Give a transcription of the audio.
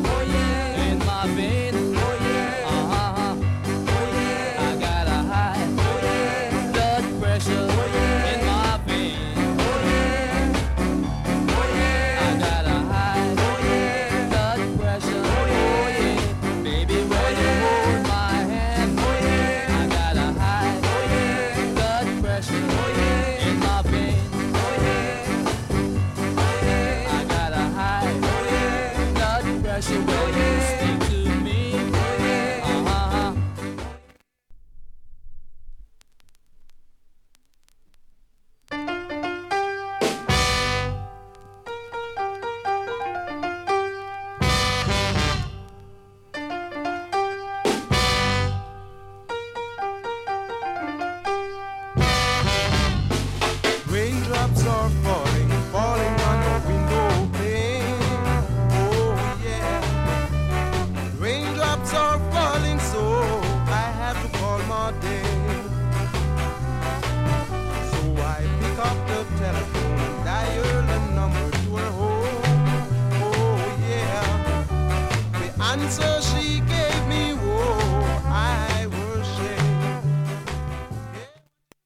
oh yeah, in my veins, oh yeah, oh yeah, I got a high, oh yeah, blood pressure, oh yeah, in my veins, oh yeah, oh yeah, I got a high, oh yeah, blood pressure, oh yeah, baby when you hold my hand, oh yeah, I got a high, oh yeah, blood pressure, oh yeah, in my veins, oh yeah, I got a high, oh yeah, blood pressure, oh yeah.